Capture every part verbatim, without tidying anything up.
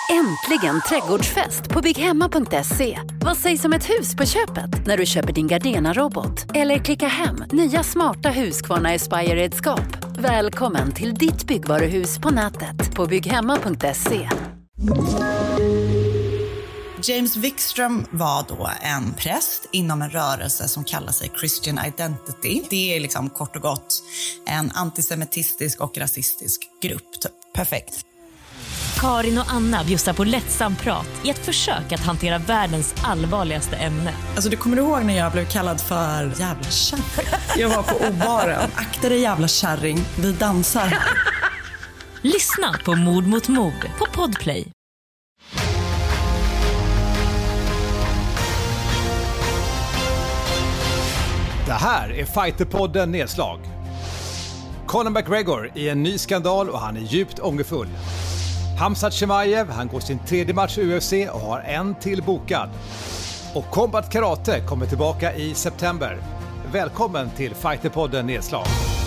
Äntligen trädgårdsfest på bygghemma punkt se. Vad sägs om ett hus på köpet när du köper din Gardena-robot? Eller klicka hem nya smarta Husqvarna Aspire-redskap. Välkommen till ditt byggvaruhus på nätet på bygghemma punkt se. James Wikström var då en präst inom en rörelse som kallar sig Christian Identity. Det är liksom kort och gott en antisemitistisk och rasistisk grupp. Typ. Perfekt. Karin och Anna bjussar på lättsam prat i ett försök att hantera världens allvarligaste ämne. Alltså du kommer ihåg när jag blev kallad för jävla kärring? Jag var på O-baren. Akta dig jävla kärring, vi dansar. Lyssna på Mord mot mord på Podplay. Det här är Fighterpodden Nedslag. Conor McGregor i en ny skandal och han är djupt ångerfull. Khamzat Chimaev, han går sin tredje match i U F C och har en till bokad. Och Combat Karate kommer tillbaka i september. Välkommen till Fighterpodden Nedslag.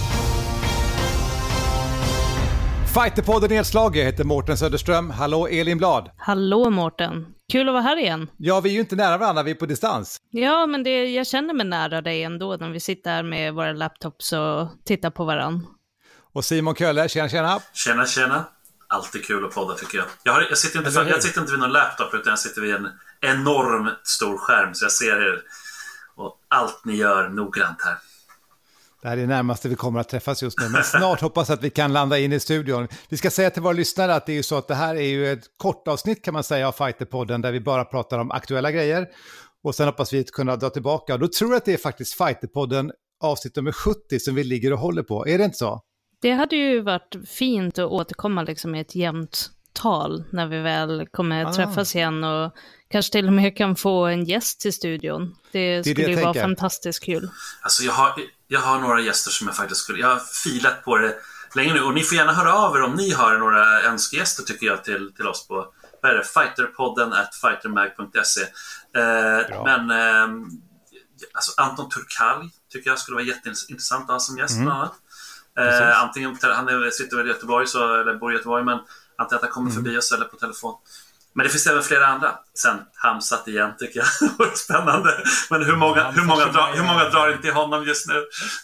Fighterpodden Nedslag, jag heter Mårten Söderström. Hallå Elin Blad. Hallå Mårten. Kul att vara här igen. Ja, vi är ju inte nära varandra, vi är på distans. Ja, men det, jag känner mig nära dig ändå när vi sitter här med våra laptops och tittar på varandra. Och Simon Kölle, tjena tjena. Tjena tjena. Alltid kul att podda tycker jag. Jag, har, jag, sitter inte för, jag sitter inte vid någon laptop utan jag sitter vid en enorm stor skärm så jag ser er och allt ni gör noggrant här. Det här är det närmaste vi kommer att träffas just nu, men snart hoppas att vi kan landa in i studion. Vi ska säga till våra lyssnare att det är ju så att det här är ju ett kort avsnitt kan man säga av Fighterpodden där vi bara pratar om aktuella grejer och sen hoppas vi att kunna dra tillbaka. Och då tror jag att det är faktiskt Fighterpodden avsnitt nummer sjuttio som vi ligger och håller på. Är det inte så? Det hade ju varit fint att återkomma liksom med ett jämnt tal när vi väl kommer att träffas igen och kanske till och med kan få en gäst till studion. Det skulle det ju vara fantastiskt kul. Alltså jag har, jag har några gäster som jag faktiskt skulle... Jag har filat på det länge nu och ni får gärna höra av er om ni har några önskegäster tycker jag till, till oss på vad är det? Fighterpodden at fightermag punkt se. Eh, men eh, alltså Anton Turkalj tycker jag skulle vara jätteintressant att ha som gäst mm. bland annat. Eh, antingen han är, sitter väl i Göteborg så, eller bor i Göteborg men antingen att han kommer mm. förbi oss eller på telefon. Men det finns även flera andra. Sen Khamzat igen tycker jag. Det var spännande. Men hur många, hur många, drar, hur många drar inte i honom just nu?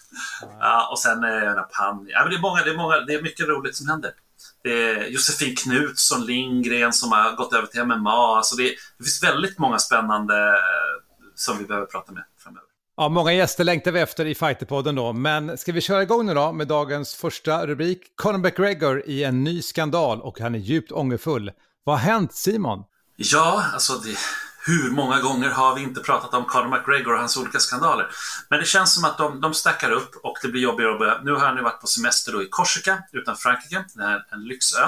Ja, och sen eh, Pan. Ja, men det är många, det är många, det är mycket roligt som händer. Det är Josefin Knutsson Lindgren som har gått över till M M A. Alltså det, det finns väldigt många spännande som vi behöver prata med framöver. Ja, många gäster längtar vi efter i Fighterpodden då. Men ska vi köra igång nu då med dagens första rubrik. Conor McGregor i en ny skandal och han är djupt ångerfull. Vad har hänt, Simon? Ja, alltså det, hur många gånger har vi inte pratat om Conor McGregor och hans olika skandaler? Men det känns som att de, de stackar upp och det blir jobbigare och jobbigare. Nu har han ju varit på semester då i Korsika utanför Frankrike, det är en lyxö.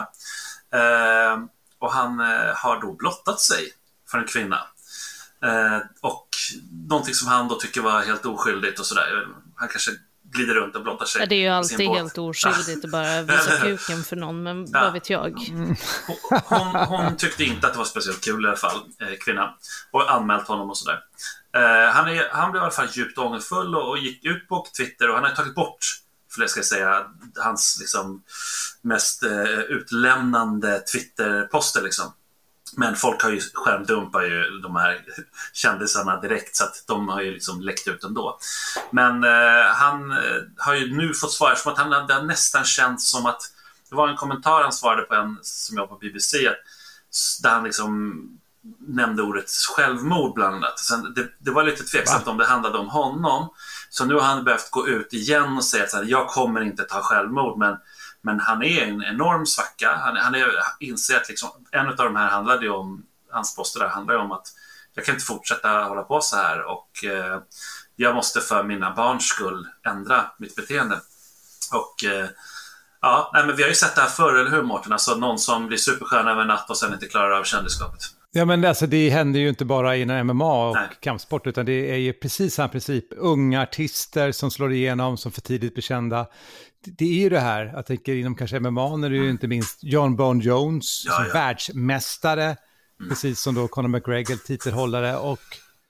Eh, och han eh, har då blottat sig för en kvinna. Eh, och någonting som han då tycker var helt oskyldigt och sådär. Han kanske glider runt och blottar sig. Ja, det är ju alltid helt oskyldigt att bara visa kuken för någon, men ja. Vad vet jag? Hon, hon tyckte inte att det var speciellt kul i alla fall, eh, kvinnan. Och anmält honom och sådär. Eh, han, är, han blev i alla fall djupt ångerfull och, och gick ut på Twitter och han har tagit bort, för det ska jag säga, hans liksom mest eh, utlämnande Twitter-poster liksom. Men folk har ju skärmdumpar ju de här kändisarna direkt så att de har ju liksom läckt ut ändå. Men eh, han eh, har ju nu fått svar som att han det har nästan känts som att det var en kommentar han svarade på en som jag på B B C där han liksom nämnde ordet självmord bland annat. Sen det, det var lite tveksamt Va? om det handlade om honom. Så nu har han behövt gå ut igen och säga att så här, jag kommer inte ta självmord men Men han är en enorm svacka. Han, han är, inser att liksom, en av de här handlade ju om, hans poster där handlar ju om att jag kan inte fortsätta hålla på så här och eh, jag måste för mina barns skull ändra mitt beteende. Och eh, ja, nej, men vi har ju sett det här förr, eller hur Mårten? Alltså någon som blir superskön över natt och sen inte klarar av kändisskapet. Ja, men alltså, det händer ju inte bara inom M M A och Nej. kampsport utan det är ju precis samma princip. Unga artister som slår igenom, som för tidigt blir kända. Det är ju det här, jag tänker inom kanske M M A när det är ju inte minst John Bone Jones ja, som ja. världsmästare, mm. precis som då Conor McGregor, titelhållare. Och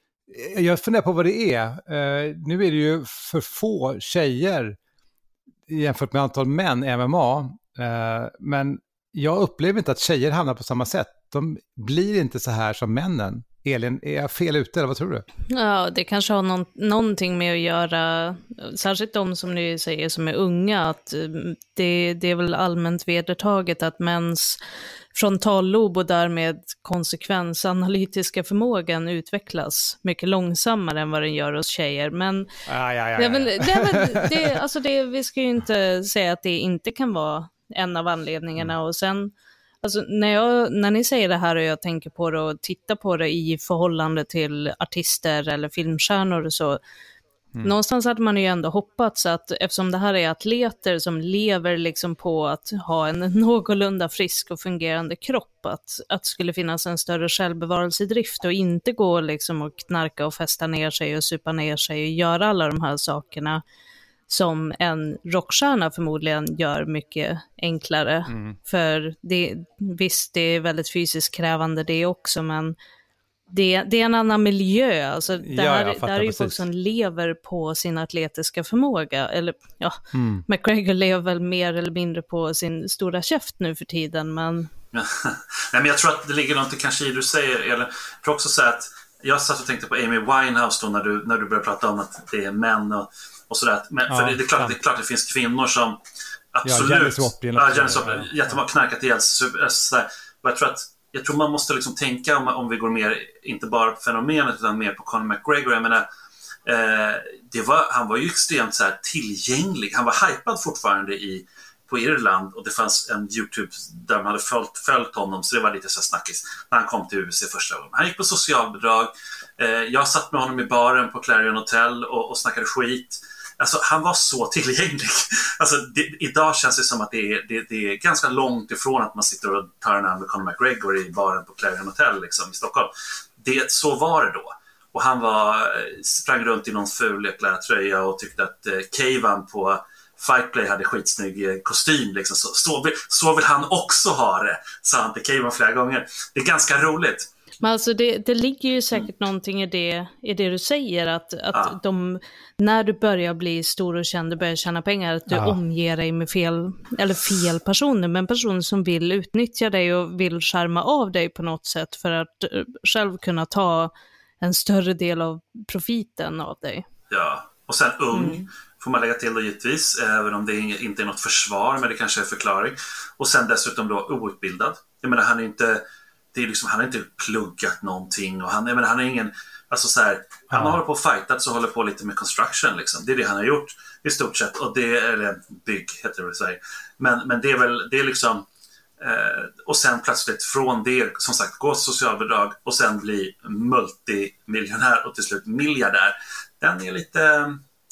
jag funderar på vad det är. Uh, nu är det ju för få tjejer jämfört med antal män i M M A. Uh, men jag upplever inte att tjejer hamnar på samma sätt de blir inte så här som männen. Elin, är jag fel ute eller vad tror du? Ja, det kanske har någon, någonting med att göra, särskilt de som ni säger som är unga, att det, det är väl allmänt vedertaget att mäns frontallob och därmed konsekvensanalytiska förmågan utvecklas mycket långsammare än vad den gör hos tjejer. Men ja, ja, ja, ja. Det är väl, det är väl, det, alltså det, vi ska ju inte säga att det inte kan vara en av anledningarna. Mm. Och sen, alltså när, jag, när ni säger det här och jag tänker på det och tittar på det i förhållande till artister eller filmstjärnor och så, mm. någonstans hade man ju ändå hoppats att eftersom det här är atleter som lever liksom på att ha en någorlunda frisk och fungerande kropp, att, att skulle finnas en större självbevarelsedrift och inte gå liksom och knarka och fästa ner sig och supa ner sig och göra alla de här sakerna som en rockstjärna förmodligen gör mycket enklare. Mm. För det, visst, det är väldigt fysiskt krävande det också, men det, det är en annan miljö. Alltså, där, ja, där är ju folk som lever på sin atletiska förmåga. Eller, ja, mm. McGregor lever väl mer eller mindre på sin stora käft nu för tiden, men... Nej, men jag tror att det ligger något kanske i det du säger, eller jag tror också så att jag satt och tänkte på Amy Winehouse då när du, när du började prata om att det är män och och sådär. Men, ja, för det, det, är klart, ja. det är klart att det finns kvinnor som absolut... Ja, Janis Joplin. Ja, Janis Joplin. Jättemånga knarkat ihjäl. Jag tror att jag tror man måste liksom tänka om, om vi går mer, inte bara på fenomenet utan mer på Conor McGregor. Jag menar, eh, det var, han var ju extremt så här, tillgänglig. Han var hypad fortfarande i, på Irland och det fanns en YouTube där man hade följt, följt honom, så det var lite så snackis när han kom till U S A första gången. Han gick på socialbidrag. Eh, jag satt med honom i baren på Clarion Hotel och, och snackade skit. Alltså, han var så tillgänglig. Alltså, det, idag känns det som att det är, det, det är ganska långt ifrån att man sitter och tar en annan med Conor McGregor i baren på Clarion Hotel liksom, i Stockholm. Det, så var det då. Och han var, sprang runt i någon ful jäkla tröja och tyckte att eh, Cavan på Fight Play hade skitsnygg kostym. Liksom. Så, så, vill, så vill han också ha det, sa han till Cavan flera gånger. Det är ganska roligt. Men alltså det, det ligger ju säkert mm. någonting i det, i det du säger, att, att ja. de, när du börjar bli stor och känd och börjar tjäna pengar, att du ja. omger dig med fel, eller fel personer, men personer som vill utnyttja dig och vill skärma av dig på något sätt för att själv kunna ta en större del av profiten av dig. Ja, och sen ung mm. får man lägga till då givetvis, även om det inte är något försvar, men det kanske är förklaring. Och sen dessutom då outbildad. Jag menar, han är inte... Det är liksom, han har inte pluggat någonting och han, jag menar, han är ingen, alltså så här, han ja. håller på och fightat så håller på lite med construction liksom. Det är det han har gjort i stort sett, och det eller bygg heter det i Sverige. Men men det är väl det är liksom eh, och sen plötsligt från det som sagt gå socialbidrag och sen bli multimiljonär och till slut miljardär. Den är lite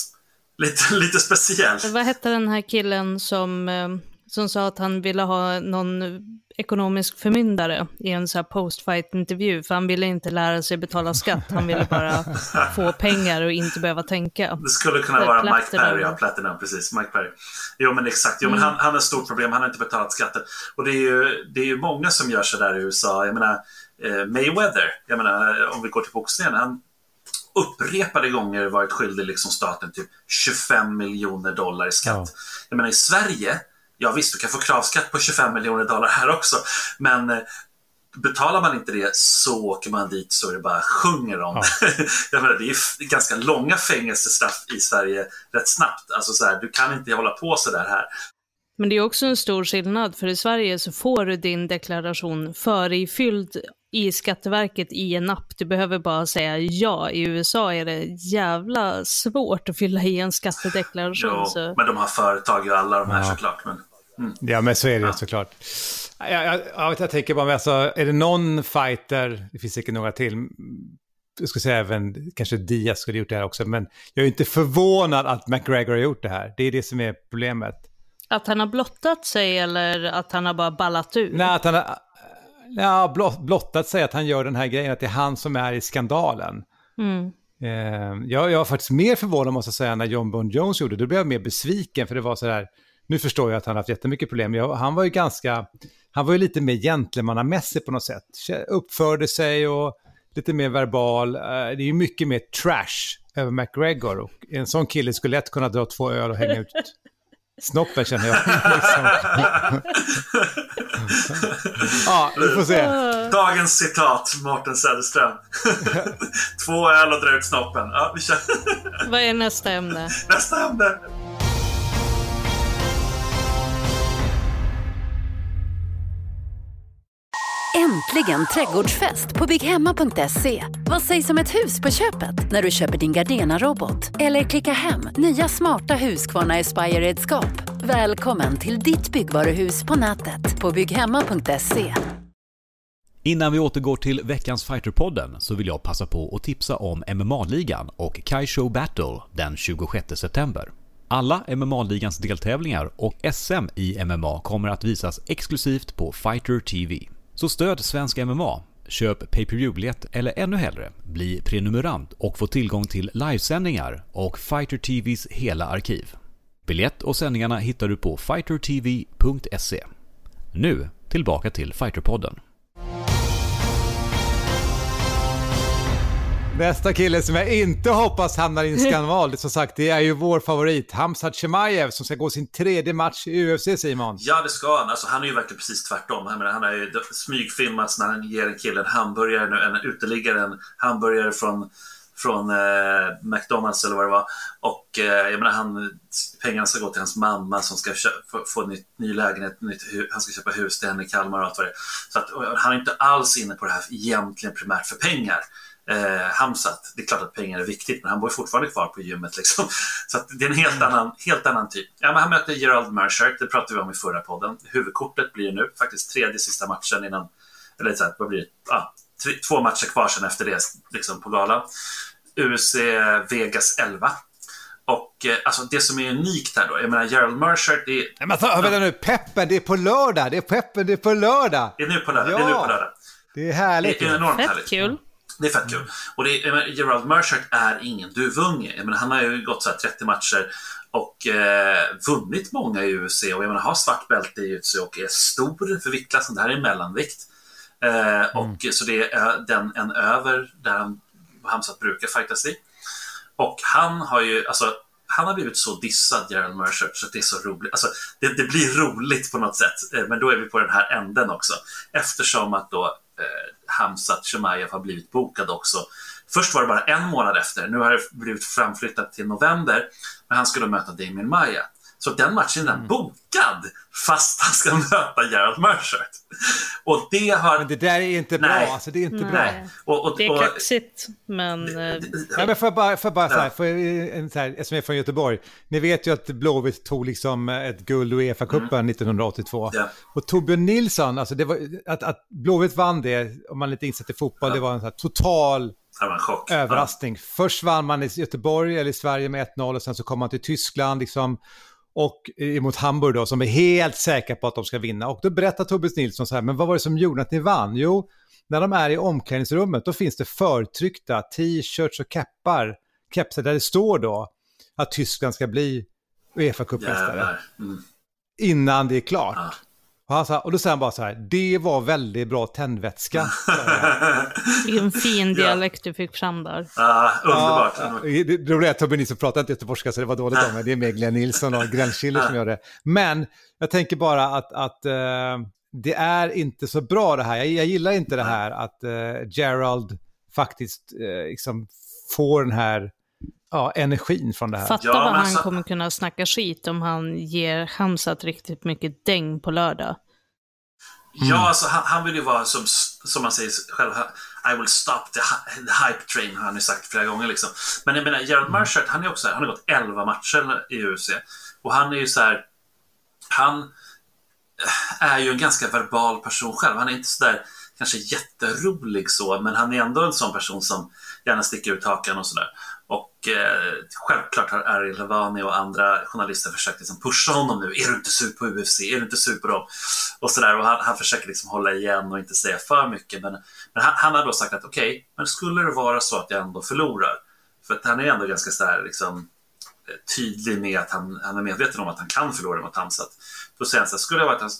lite lite speciell. Vad hette den här killen som som sa att han ville ha någon ekonomisk förmyndare i en så här post-fight-intervju, för han ville inte lära sig betala skatt, han ville bara få pengar och inte behöva tänka. Det skulle kunna det vara Platinum. Mike Perry, ja, Platinum, precis, Mike Perry. Jo men exakt, jo, mm. men han, han har ett stort problem, han har inte betalat skatten. Och det är ju, det är ju många som gör så där i U S A, jag menar eh, Mayweather, jag menar om vi går till boxningen, han upprepade gånger varit skyldig liksom staten typ tjugofem miljoner dollar i skatt. Ja. Jag menar i Sverige, ja visst, du kan få kravskatt på tjugofem miljoner dollar här också, men eh, betalar man inte det så åker man dit så det bara sjunger om. Ja. Jag menar, det är f- ganska långa fängelsestraff i Sverige rätt snabbt. Alltså så här, du kan inte hålla på så där här. Men det är också en stor skillnad, för i Sverige så får du din deklaration förifylld i Skatteverket i en app. Du behöver bara säga ja. I U S A är det jävla svårt att fylla i en skattedeklaration. Jo, så. Men de har företag ju alla de här ja. såklart. Men, mm. Ja, men så är det ja. såklart. Jag, jag, jag, jag tänker bara, alltså, är det någon fighter, det finns säkert några till, jag skulle säga även kanske Diaz skulle ha gjort det här också, men jag är inte förvånad att McGregor har gjort det här. Det är det som är problemet. Att han har blottat sig eller att han har bara ballat ut? Nej, att han har ja, blottat sig, att han gör den här grejen, att det är han som är i skandalen. Mm. Eh, jag, jag var faktiskt mer förvånad, måste jag säga, när John Bon Jones gjorde det. Då blev jag mer besviken, för det var så där, nu förstår jag att han har haft jättemycket problem. Jag, han var ju ganska, han var ju lite mer gentlemannamässig på något sätt. Uppförde sig och lite mer verbal. Eh, det är ju mycket mer trash över McGregor, och en sån kille skulle lätt kunna dra två öl och hänga ut Snoppen känner jag. Liksom. Ja, vi får se. Dagens citat, Mårten Söderström. Två öl och dra ut snoppen. Ja, vi kör. Vad är nästa ämne? Nästa ämne. Äntligen trädgårdsfest på bygghemma punkt se. Vad sägs om ett hus på köpet när du köper din Gardena-robot? Eller klicka hem nya smarta Husqvarna Aspire-redskap. Välkommen till ditt byggvaruhus på nätet på bygghemma punkt se. Innan vi återgår till veckans Fighterpodden så vill jag passa på att tipsa om M M A-ligan och Kaisho Battle den tjugosjätte september. Alla M M A-ligans deltävlingar och S M i M M A kommer att visas exklusivt på Fighter T V. Så stöd svensk M M A, köp pay-per-view-biljett eller ännu hellre, bli prenumerant och få tillgång till livesändningar och Fighter T V:s hela arkiv. Biljett och sändningarna hittar du på fighter t v punkt se. Nu tillbaka till Fighterpodden. Nästa kille som jag inte hoppas hamnar i en skandal, det som sagt, det är ju vår favorit Khamzat Chimaev som ska gå sin tredje match i U F C, Simon. Ja, det ska han. Alltså, han är ju verkligen precis tvärtom. Han, han har ju smygfilmats när han ger en kille en hamburgare, en uteliggare, en hamburgare från, från eh, McDonalds eller vad det var. Och eh, jag menar, han, pengarna ska gå till hans mamma som ska köpa, få, få en ny, ny lägenhet, nytt, han ska köpa hus till henne i Kalmar och allt vad det är. Så att, han är inte alls inne på det här egentligen primärt för pengar. Eh, Khamzat, det är klart att pengar är viktigt, men han bor fortfarande kvar på gymmet liksom. Så att det är en helt annan, helt annan typ. Ja, men han möter Gerald Meerschaert, det pratade vi om i förra podden. Huvudkortet blir nu faktiskt tredje sista matchen innan, eller så här, vad blir det? Ah, tre, två matcher kvar sen efter det liksom på galan. U F C Vegas elva. Och eh, alltså det som är unikt här då, jag menar Gerald Meerschaert, det är... Nej, men ta, vänta nu, peppen, det är på lördag, det är peppen, det är på lördag. Det är nu på lördag, ja, det är nu på lördag. Det är härligt. Det är enormt Fett härligt. kul. Det är fett kul. Och det är, menar, Gerald Meerschaert är ingen duvunge. Jag menar, han har ju gått så här trettio matcher och eh, vunnit många i U F C. Och jag menar, har svart bälte i U F C och är stor för viktklassen. Det här är mellanvikt. Eh, och mm. Så det är den en över där han Khamzat brukar fightas i. Och han har ju, alltså han har blivit så dissad, Gerald Meerschaert, så att det är så roligt. Alltså, det, det blir roligt på något sätt. Eh, men då är vi på den här änden också. Eftersom att då eh, Khamzat Chimaev har blivit bokad också. Först var det bara en månad efter. Nu har det blivit framflyttat till november. Men han skulle möta Demian Maia. Så den matchen är mm. bokad fast han ska möta Gerald Meerschaert. Och det har... Men det där är inte bra. Nej. Alltså, det är inte Nej. bra. Och, och, Det är och, kaxigt, men... Ja, men för bara, för bara Ja. så här, för en så här, eftersom jag är från Göteborg. Ni vet ju att Blåvitt tog liksom ett guld i UEFA-cupen mm. nittonhundraåttiotvå. Ja. Och Torbjörn Nilsson, alltså det var, att, att Blåvitt vann det, om man lite insatt i fotboll, ja. det var en så här total... Det var en chock. överraskning. Ja. Först vann man i Göteborg eller i Sverige med ett noll och sen så kom man till Tyskland liksom, och emot Hamburg då, som är helt säkra på att de ska vinna. Och då berättar Tobias Nilsson så här, men vad var det som gjorde att ni vann? Jo, när de är i omklädningsrummet då finns det förtryckta t-shirts och keppar, kepsar där det står då att Tyskland ska bli UEFA-cupmästare. Mm. Innan det är klart. Ja. Och, han sa, och då säger han bara så här, det var väldigt bra tändvätska. Vilken fin dialekt du fick fram där. Ah, underbart. Ja, det roliga är att Torbjörn Nilsson pratar inte göteborgska så det var dåligt om det. Det är med Glenn Nilsson och Glenn Schiller som gör det. Men jag tänker bara att, att uh, det är inte så bra det här. Jag, jag gillar inte det här att uh, Gerald faktiskt uh, liksom får den här ja, energin från det här. Fatta ja, vad han så... kommer kunna snacka skit om han ger Khamzat riktigt mycket däng på lördag. Mm. Ja, alltså han, han vill ju vara som, som man säger själv, I will stop the, the hype train, har han ju sagt flera gånger liksom. Men jag menar, Gerald Meerschaert, han är också han har gått elva matcher i U F C. Och han är ju så här, han är ju en ganska verbal person själv. Han är inte så där kanske jätterolig så, men han är ändå en sån person som gärna sticker ut hakan och sådär. Och eh, självklart har Ariel Helwani och andra journalister försökt liksom pusha honom nu. Är du inte sur på U F C? Är du inte sur på dem? Och sådär. Och han, han försöker liksom hålla igen och inte säga för mycket. Men, men han, han har då sagt att okej, okay, men skulle det vara så att jag ändå förlorar? För att han är ändå ganska sådär liksom tydlig med att han, han är medveten om att han kan förlora mot Khamzat. Då säger han så här, skulle det vara att, han, att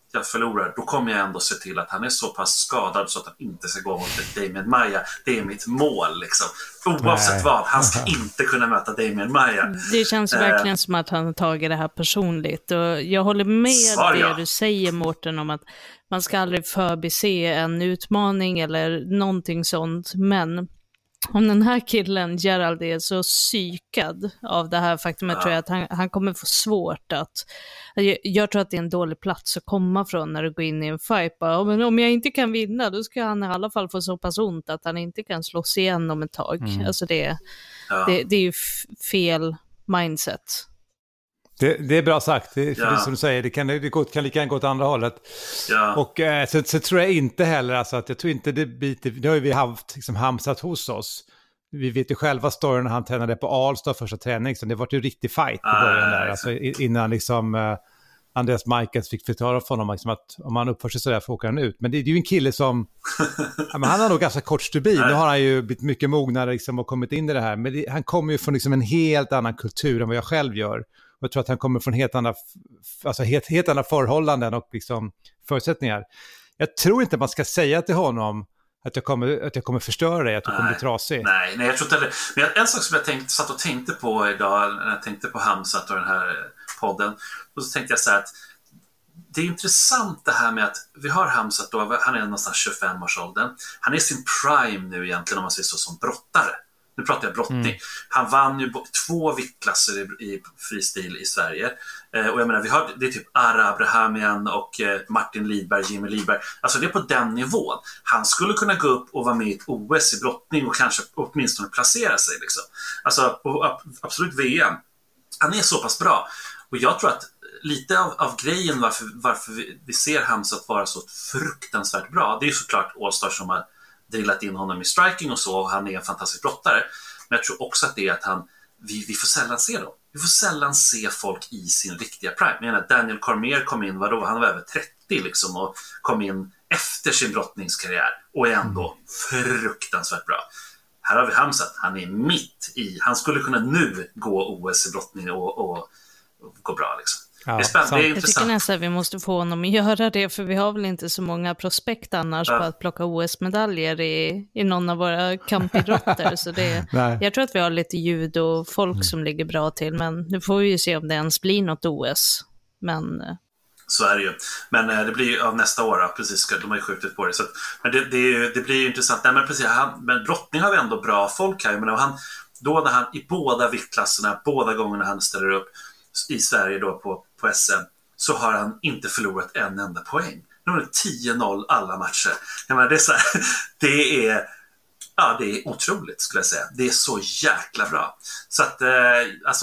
jag förlorar, då kommer jag ändå se till att han är så pass skadad så att han inte ska gå mot Damian Maia. Det är mitt mål liksom. Oavsett Nej. vad, han ska inte kunna möta Damian Maia. Det känns uh, verkligen som att han har tagit det här personligt. Och jag håller med svar, det ja. du säger, Mårten, om att man ska aldrig förbise en utmaning eller någonting sånt. Men om den här killen, Gerald, är så psykad av det här faktumet, ja. tror jag att han, han kommer få svårt att... Jag, jag tror att det är en dålig plats att komma från när du går in i en fight. Bara, men om jag inte kan vinna, då ska han i alla fall få så pass ont att han inte kan slås igen om ett tag. Mm. Alltså det, ja. det, det är ju f- fel mindset. Det, det är bra sagt, det, för ja. det som du säger, det kan, det kan lika gärna gå åt andra hållet. Ja. Och eh, så, så tror jag inte heller, alltså, att jag tror inte det biter, nu har vi haft liksom, Khamzat hos oss. Vi vet ju själva storyn när han tränade på Alstad första träning, så det var ju en riktig fight i början där, alltså, innan liksom eh, Andreas Michaels fick förklara för honom liksom, att om han uppför sig sådär får åka han ut. Men det, det är ju en kille som, ja, men han har nog ganska kort stubin, nu har han ju blivit mycket mognare liksom, och kommit in i det här, men det, han kommer ju från liksom, en helt annan kultur än vad jag själv gör. Och jag tror att han kommer från helt andra, alltså helt, helt andra förhållanden och liksom förutsättningar. Jag tror inte man ska säga till honom att jag kommer, att jag kommer förstöra dig, att du nej, kommer bli trasig. Nej, nej, jag tror inte det. Men en sak som jag tänkte, satt och tänkte på idag när jag tänkte på Khamzat och den här podden, och så tänkte jag så här att det är intressant det här med att vi har Khamzat då, han är någonstans tjugofem års åldern. Han är i sin prime nu egentligen, om man säger så, som brottare. Nu pratar jag brottning. Mm. Han vann ju två viktklasser i, i fristil i Sverige. Eh, och jag menar, vi har, det är typ Ara Abrahamian och eh, Martin Lidberg, Jimmy Lidberg. Alltså det är på den nivån. Han skulle kunna gå upp och vara med i ett O S i brottning och kanske åtminstone placera sig. Liksom. Alltså och, absolut V M. Han är så pass bra. Och jag tror att lite av, av grejen varför, varför vi, vi ser Khamzat vara så fruktansvärt bra, det är ju såklart Allstar som har drillat in honom i striking och så, och han är en fantastisk brottare. Men jag tror också att det är att han, vi, vi får sällan se dem. Vi får sällan se folk i sin riktiga prime. Jag menar, Daniel Cormier kom in, vadå? Han var över trettio liksom, och kom in efter sin brottningskarriär och är ändå fruktansvärt bra. Här har vi Khamzat, han är mitt i, han skulle kunna nu gå O S i brottning och, och, och gå bra liksom. Ja, det är spännande, det är jag tycker nästan att vi måste få honom att göra det, för vi har väl inte så många prospekt annars ja. på att plocka O S-medaljer i, i någon av våra kampidrotter. Så det, jag tror att vi har lite judo-folk mm. som ligger bra till, men nu får vi ju se om det ens blir något O S. Men... Så är det ju. Men eh, det blir ju av nästa år, då, precis, de har ju skjutit på det. Så, men det, det, är ju, det blir ju intressant. Nej, men precis, han, men brottning har vi ändå bra folk här. Men han, då när han i båda viktklasserna, båda gångerna han ställer upp i Sverige då på, på S M, så har han inte förlorat en enda poäng. Nu är det tio noll alla matcher. Jag menar, det är så här, det är ja, det är otroligt skulle jag säga. Det är så jäkla bra. Så att eh, alltså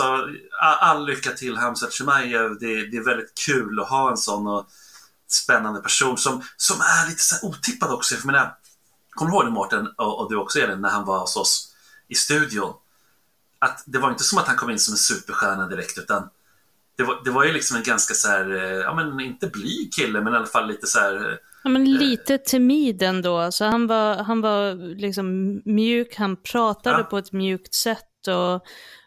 all lycka till Khamzat Chimaev. Det, det är väldigt kul att ha en sån och spännande person som, som är lite så här otippad också. För mina, kommer du ihåg det, Mårten, och, och du också, Elin, när han var hos oss i studion? Att det var inte som att han kom in som en superstjärna direkt, utan det var, det var ju liksom en ganska så här, ja men inte blyg kille, men i alla fall lite så här... Ja, men lite timid ändå. Så han var, han var liksom mjuk, han pratade ja. på ett mjukt sätt och,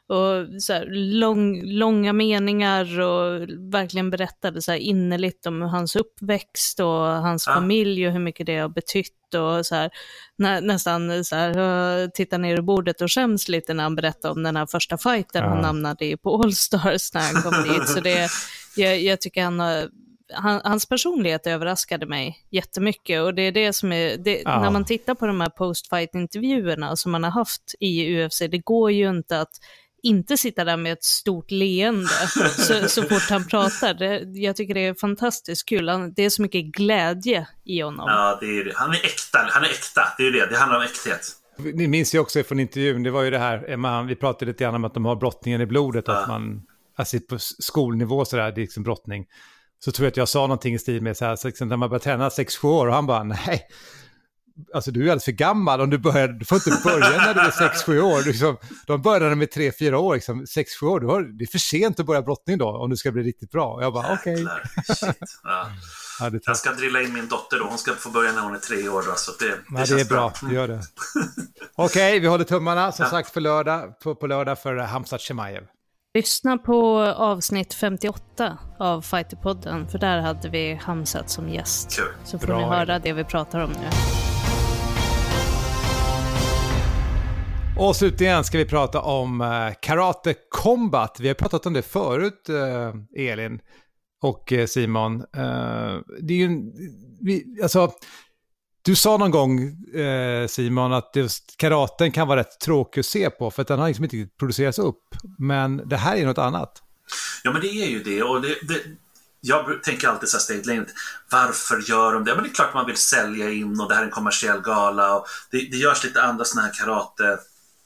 och så här lång, långa meningar och verkligen berättade så här innerligt om hans uppväxt och hans ja. familj och hur mycket det har betytt. Och så här, nä, nästan så här, tittar ner i bordet och skäms lite när han berättar om den här första fighten ja. han namnade i på All Stars när han kom dit. Så det, jag, jag tycker han har, han, hans personlighet överraskade mig jättemycket, och det är det som är det, ja. när man tittar på de här post-fight-intervjuerna som man har haft i U F C, det går ju inte att inte sitta där med ett stort leende så, så fort han pratar. Det, jag tycker det är fantastiskt kul. Han, det är så mycket glädje i honom. Ja, det är det. Han är äkta. Han är äkta. Det är ju det. Det handlar om äkthet. Ni minns ju också från intervjun, det var ju det här, man, vi pratade lite grann om att de har brottningen i blodet, ja. att man, alltså på skolnivå sådär, det är liksom brottning. Så tror jag att jag sa någonting i stil med så här, så liksom, när man börjar träna sex sju år, och han bara, nej, alltså du är alldeles för gammal om du börjar, du får inte börja när du är sex sju år. Liksom, de började med tre fyra år, liksom, sex sju år, du har, det är för sent att börja brottning då om du ska bli riktigt bra. Och jag bara, okej. Okay. Ja. Ja, jag ska drilla in min dotter då, hon ska få börja när hon är tre år då, så det, det, ja, det är bra, bra. Gör det. Okej, okay, vi håller tummarna som ja. sagt för lördag, på, på lördag för Khamzat Chimaev. Lyssna på avsnitt femtioåtta av Fighterpodden, för där hade vi Hamzat som gäst. Kul. Så får Bra. ni höra det vi pratar om nu. Och slutligen ska vi prata om uh, Karate Combat. Vi har pratat om det förut, uh, Elin och uh, Simon. Uh, det är ju en, vi, alltså, du sa någon gång, uh, Simon, att just karaten kan vara rätt tråkig att se på för att den har liksom inte producerats upp. Men det här är något annat. Ja, men det är ju det. Och det, det, jag tänker alltid så här steglängd. Varför gör de det? Men det är klart man vill sälja in och det här är en kommersiell gala. Och det, det görs lite andra såna här karate...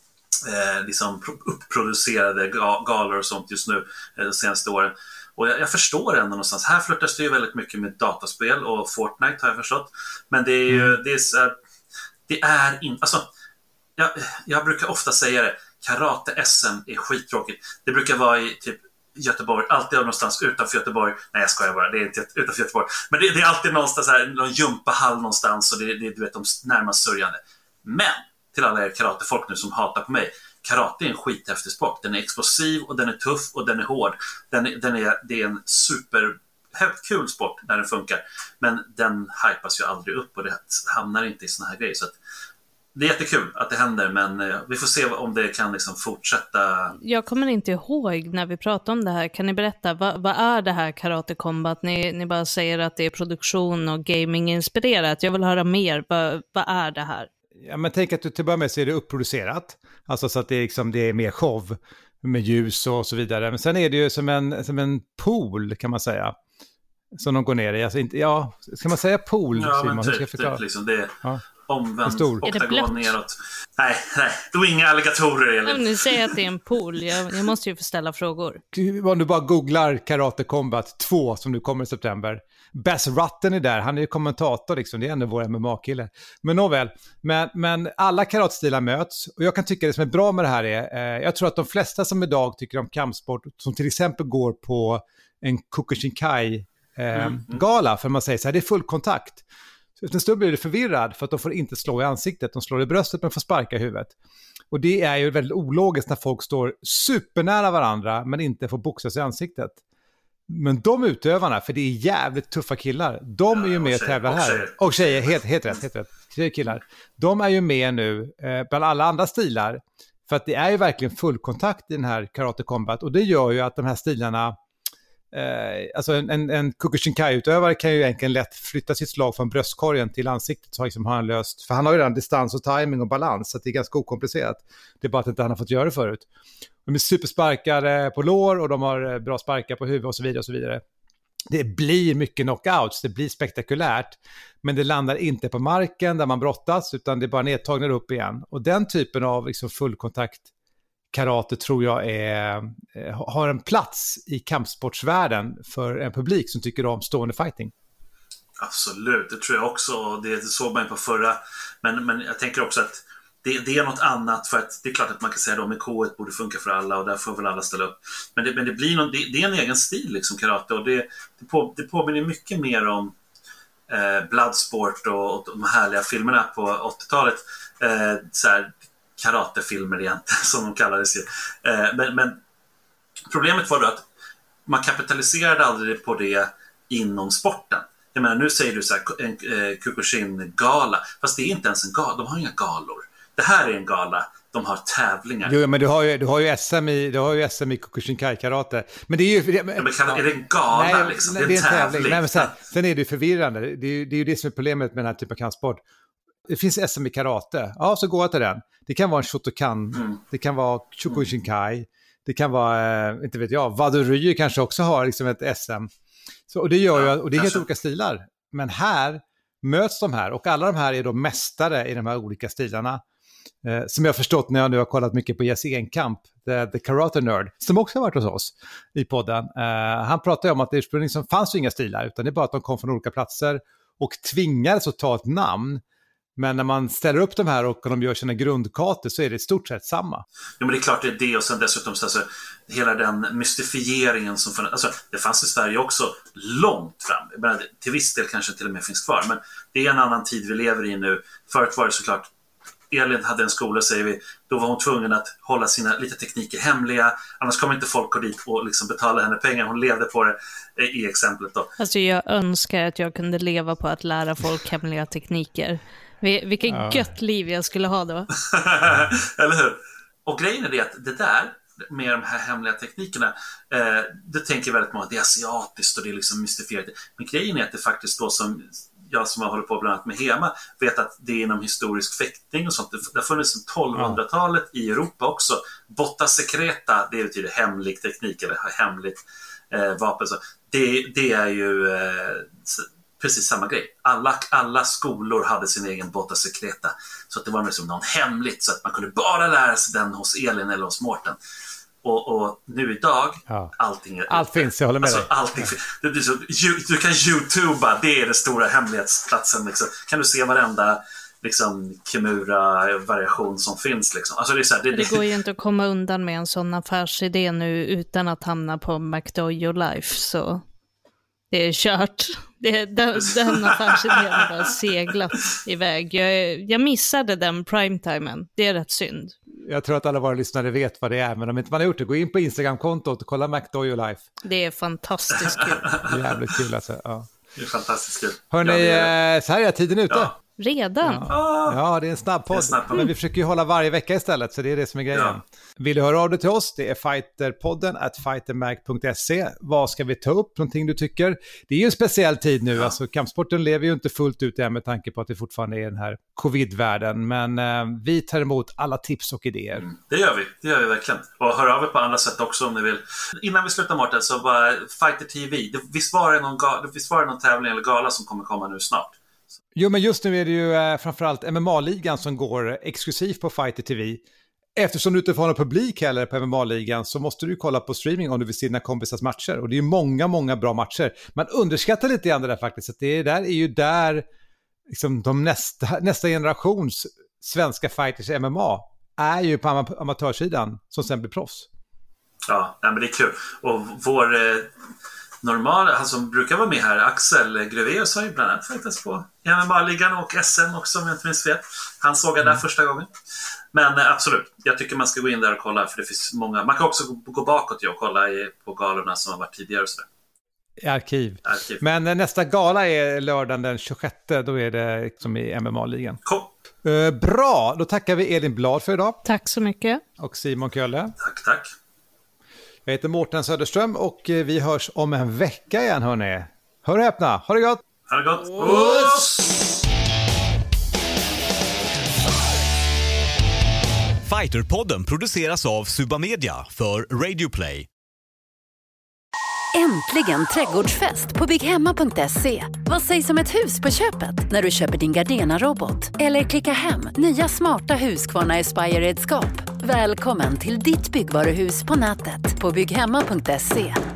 Eh, liksom uppproducerade galor och sånt just nu eh, de senaste åren. Och jag, jag förstår ändå någonstans. Här flörtas det ju väldigt mycket med dataspel och Fortnite har jag förstått. Men det är ju mm. det är, så här, det är inte, alltså jag, jag brukar ofta säga det, karate-S M är skittråkigt. Det brukar vara i typ Göteborg, alltid någonstans utanför Göteborg. Nej, jag skojar bara, det är inte utanför Göteborg. Men det, det är alltid någonstans här, någon jumpahall någonstans och det, det, du vet, de närmast sörjande. Men till alla er karatefolk nu som hatar på mig. Karate är en skithäftig sport. Den är explosiv och den är tuff och den är hård. Den är, den är, det är en super helt kul sport när den funkar. Men den hypas ju aldrig upp och det hamnar inte i såna här grejer. Så att det är jättekul att det händer, men vi får se om det kan liksom fortsätta. Jag kommer inte ihåg när vi pratade om det här. Kan ni berätta, vad, vad är det här Karate Combat? Ni, ni bara säger att det är produktion och gaming-inspirerat. Jag vill höra mer. Vad, vad är det här? Ja, men tänk att du till början med så är det uppproducerat. Alltså så att det är, liksom, det är mer show med ljus och så vidare. Men sen är det ju som en, som en pool kan man säga. Som de går ner i. Alltså inte, ja, ska man säga pool? Ja, Simon? men typ, typ liksom det är ja. omvänt stor. och det går neråt. Nej, nej, det är inga alligatorer. Eller? Ni säger att det är en pool. Jag, jag måste ju få ställa frågor. Om du bara googlar Karate Combat två som nu kommer i september. Bas Rutten är där, han är ju kommentator liksom, det är ändå vår M M A-kille. Men nåväl, men, men alla karatestilar möts och jag kan tycka det som är bra med det här är, eh, jag tror att de flesta som idag tycker om kampsport, som till exempel går på en Kyokushinkai eh, mm, mm. gala, för man säger så här, det är full kontakt. Så en stund blir det förvirrad för att de får inte slå i ansiktet, de slår i bröstet men får sparka i huvudet. Och det är ju väldigt ologiskt när folk står supernära varandra men inte får boxas i ansiktet. Men de utövarna, för det är jävligt tuffa killar, de ja, är ju med och tävlar här. Tjejer. Och tjejer, helt, helt rätt, helt rätt. Tjejer killar. De är ju med nu eh, bland alla andra stilar. För att det är ju verkligen full kontakt i den här Karate Combat. Och det gör ju att de här stilarna, eh, alltså en, en, en Kyokushinkai-utövare kan ju egentligen lätt flytta sitt slag från bröstkorgen till ansiktet. Så liksom har han löst, för han har ju redan distans och timing och balans, så att det är ganska okomplicerat. Det är bara att inte han har fått göra det förut. De är supersparkare på lår och de har bra sparkar på huvud och så vidare och så vidare. Det blir mycket knockouts, det blir spektakulärt, men det landar inte på marken där man brottas, utan det är bara nedtagnar upp igen. Och den typen av liksom fullkontakt karate tror jag är, har en plats i kampsportsvärlden för en publik som tycker om stående fighting. Absolut, det tror jag också. Det såg man på förra, men, men jag tänker också att Det, det är något annat, för att det är klart att man kan säga att K ett borde funka för alla och där får väl alla ställa upp. Men det, men det blir någon, det, det är en egen stil liksom, karate, och det, det, på, det påminner mycket mer om eh, Bloodsport och, och de härliga filmerna på åttiotalet. Eh, så här, karatefilmer egentligen, som de kallades. Eh, men, men problemet var då att man kapitaliserade aldrig på det inom sporten. Jag menar, nu säger du så här, en eh, Kyokushin-gala, fast det är inte ens en gala, de har inga galor. Det här är en gala, de har tävlingar. Jo, men du har ju, du har ju S M i, du har ju S M i Kyokushinkai-karate. Men det är ju... Det, men, ja, men kan, är det en gala nej, liksom? Nej, det är en tävling. tävling. Nej, men sen, sen är det ju förvirrande. Det är ju det, är ju det som är problemet med den här typen av kampsport. Det finns S M i karate. Ja, så går jag till den. Det kan vara en Shotokan. Mm. Det kan vara Kyokushinkai. Det kan vara, äh, inte vet jag, Wadoryu kanske också har liksom ett S M. Så, och det gör ju, och det är helt olika stilar. Men här möts de här, och alla de här är då mästare i de här olika stilarna. Eh, som jag har förstått när jag nu har kollat mycket på Jesse Enkamp, the, the Karate Nerd, som också har varit hos oss i podden. Eh, han pratar ju om att det ursprungligen liksom fanns ju inga stilar, utan det är bara att de kom från olika platser och tvingades att ta ett namn. Men när man ställer upp de här och de gör sina grundkartor så är det i stort sett samma. Ja, men det är klart det är det, och sen dessutom så alltså, hela den mystifieringen som fann, alltså, det fanns i Sverige också långt fram. Men till viss del kanske till och med finns kvar, men det är en annan tid vi lever i nu. Förut var det såklart Elin hade en skola, säger vi, då var hon tvungen att hålla sina lite tekniker hemliga, annars kommer inte folk gå dit och liksom betala henne pengar. Hon levde på det i exemplet då. Alltså jag önskar att jag kunde leva på att lära folk hemliga tekniker. Vilket ja. gött liv jag skulle ha då. Eller hur? Och grejen är det att det där med de här hemliga teknikerna, eh, det tänker väldigt många, det är asiatiskt och det är liksom mystifierat. Men grejen är att det faktiskt då, som jag som har hållit på bland annat med HEMA vet, att det är inom historisk fäktning och sånt. Det har funnits sedan tolvhundratalet i Europa också. Botta secreta, det betyder hemlig teknik eller hemligt eh, vapen. Så det, det är ju eh, precis samma grej. Alla, alla skolor hade sin egen botta secreta. Så att det var liksom någon hemligt, så att man kunde bara lära sig den hos Elin eller hos Mårten. Och, och nu idag, ja. allting är... Allt finns, jag håller med alltså, dig. Allting ja. du, du, du, du kan YouTuba, det är den stora hemlighetsplatsen. Liksom. Kan du se varenda liksom, Kimura-variation som finns. Liksom. Alltså, det, är så här, det, det går ju inte att komma undan med en sån affärsidé nu utan att hamna på McDojo Life, så det är kört. Det, den, den affärsidén har bara seglat iväg. Jag, jag missade den primetimen. Det är rätt synd. Jag tror att alla våra lyssnare vet vad det är, men om inte man har gjort det, gå in på Instagram-kontot och kolla McDojo Life. Det är fantastiskt kul. Det är jävligt kul alltså. Ja. Det är fantastiskt kul. Hörrni, ja, är... så här är tiden ute. Ja. Redan? Ja. ja, det är en snabb podd. Snabb podd. Men vi försöker ju hålla varje vecka istället, så det är det som är grejen. Ja. Vill du höra av dig till oss? Det är fighterpodden at fightermag punkt se. Vad ska vi ta upp? Någonting du tycker? Det är ju en speciell tid nu. Ja. Alltså, kampsporten lever ju inte fullt ut än med tanke på att det fortfarande är den här covid-världen. Men eh, vi tar emot alla tips och idéer. Mm, det gör vi. Det gör vi verkligen. Och hör av er på andra sätt också om ni vill. Innan vi slutar, Mårten, så bara Fighter T V. Visst var det någon, ga- visst var det någon tävling eller gala som kommer komma nu snart? Jo, men just nu är det ju eh, framförallt M M A-ligan som går exklusivt på Fighter T V. Eftersom du inte får någon publik heller på M M A-ligan så måste du kolla på streaming om du vill se dina kompisars matcher. Och det är ju många, många bra matcher. Man underskattar lite grann det där faktiskt. Att det där är ju där liksom, de nästa, nästa generations svenska fighters i M M A är ju på am- amatörsidan som sen blir proffs. Ja, men det är kul. Och vår... Eh... normala, han som brukar vara med här, Axel Greveus, har ju bland annat faktiskt på M M A-ligan och S M också, om jag inte minns fel. Han såg jag där mm. första gången. Men eh, absolut, jag tycker man ska gå in där och kolla, för det finns många. Man kan också gå, gå bakåt och kolla i, på galorna som har varit tidigare och sådär. I arkiv. arkiv. Men eh, nästa gala är lördagen den tjugosjätte, då är det som i M M A-ligan. Cool. Uh, bra, då tackar vi Elin Blad för idag. Tack så mycket. Och Simon Kölle. Tack, tack. Jag heter Mårten Söderström och vi hörs om en vecka igen, hörni. Hör och häpna. Ha det gott! Ha det gott! Oss! Fighterpodden produceras av Suba Media för Radio Play. Äntligen trädgårdsfest på bygghemma punkt se. Vad sägs om ett hus på köpet när du köper din Gardena-robot? Eller klicka hem nya smarta Husqvarna Aspire-redskap. Välkommen till ditt byggvaruhus på nätet på bygghemma punkt se.